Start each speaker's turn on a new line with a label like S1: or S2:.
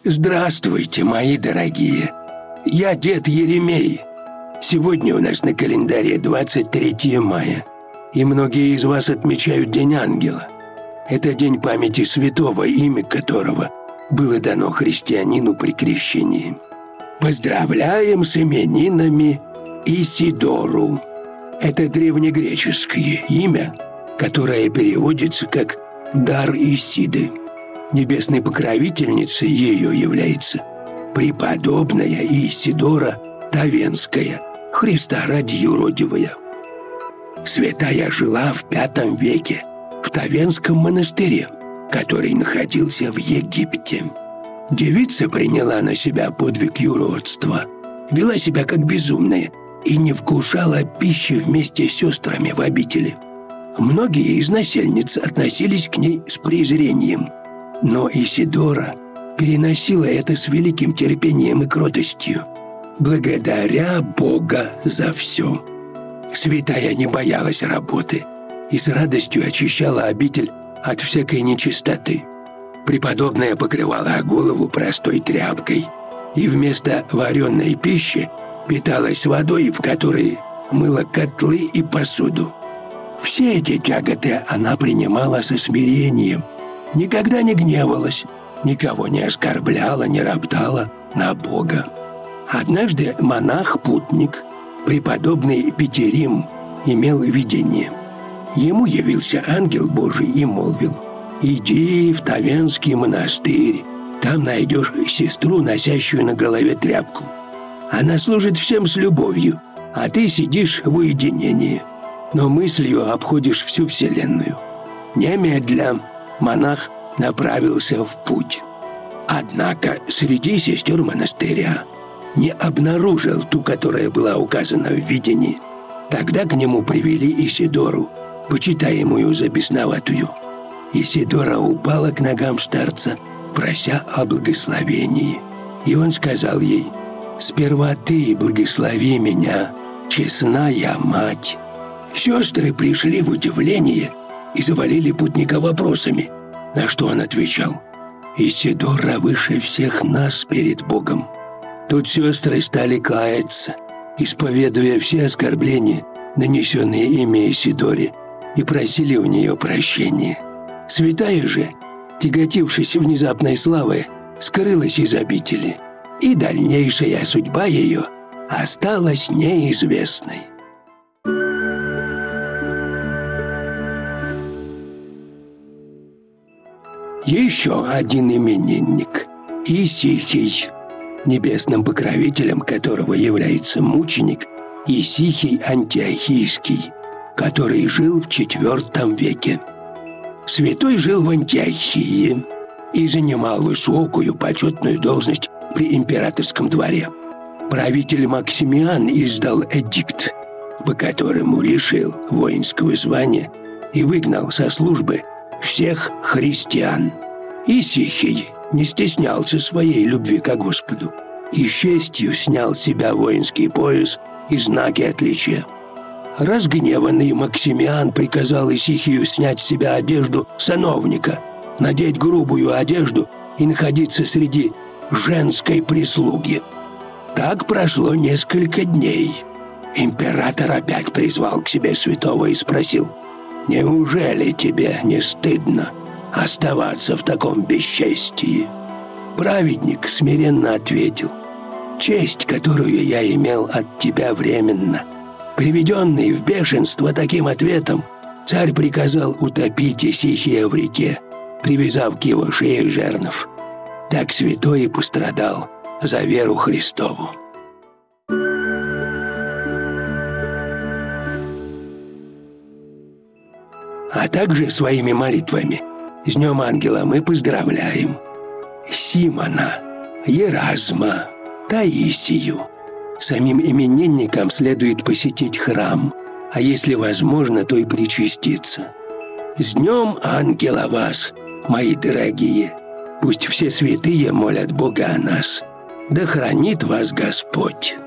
S1: Здравствуйте, мои дорогие. Я дед Еремей. Сегодня у нас на календаре 23 мая, и многие из вас отмечают День Ангела. Это день памяти святого, имя которого было дано христианину при крещении. Поздравляем с именинами Исидору. Это древнегреческое имя, которое переводится как «дар Исиды». Небесной покровительницей ее является преподобная Исидора Тавенская, Христа ради юродивая. Святая жила в V веке в Тавенском монастыре, который находился в Египте. Девица приняла на себя подвиг юродства, вела себя как безумная и не вкушала пищи вместе с сестрами в обители. Многие из насельниц относились к ней с презрением, но Исидора переносила это с великим терпением и кротостью, благодаря Бога за все. Святая не боялась работы и с радостью очищала обитель от всякой нечистоты. Преподобная покрывала голову простой тряпкой и вместо вареной пищи питалась водой, в которой мыла котлы и посуду. Все эти тяготы она принимала со смирением, никогда не гневалась, никого не оскорбляла, не роптала на Бога. Однажды монах-путник, преподобный Петерим, имел видение. Ему явился ангел Божий и молвил: «Иди в Тавенский монастырь, там найдешь сестру, носящую на голове тряпку. Она служит всем с любовью, а ты сидишь в уединении, но мыслью обходишь всю вселенную». Немедля монах направился в путь. Однако среди сестер монастыря не обнаружил ту, которая была указана в видении. Тогда к нему привели Исидору, почитаемую за бесноватую. Исидора упала к ногам старца, прося о благословении. И он сказал ей: «Сперва ты благослови меня, честная мать». Сестры пришли в удивление и завалили путника вопросами, на что он отвечал: «Исидора выше всех нас перед Богом». Тут сестры стали каяться, исповедуя все оскорбления, нанесенные ими Исидоре, и просили у нее прощения. Святая же, тяготившись внезапной славой, скрылась из обители, и дальнейшая судьба ее осталась неизвестной. Еще один именинник – Исихий, небесным покровителем которого является мученик Исихий Антиохийский, который жил в IV веке. Святой жил в Антиохии и занимал высокую почетную должность при императорском дворе. Правитель Максимиан издал эдикт, по которому лишил воинского звания и выгнал со службы всех христиан. Исихий не стеснялся своей любви к Господу и с честью снял с себя воинский пояс и знаки отличия. Разгневанный Максимиан приказал Исихию снять с себя одежду сановника, надеть грубую одежду и находиться среди женской прислуги. Так прошло несколько дней. Император опять призвал к себе святого и спросил: «Неужели тебе не стыдно оставаться в таком бесчестии?» Праведник смиренно ответил: «Честь, которую я имел от тебя, временно». Приведенный в бешенство таким ответом, царь приказал утопить Исихия в реке, привязав к его шее жернов. Так святой и пострадал за веру Христову. А также своими молитвами с Днем Ангела мы поздравляем Симона, Еразма, Таисию. Самим именинникам следует посетить храм, а если возможно, то и причаститься. С Днем Ангела вас, мои дорогие! Пусть все святые молят Бога о нас. Да хранит вас Господь!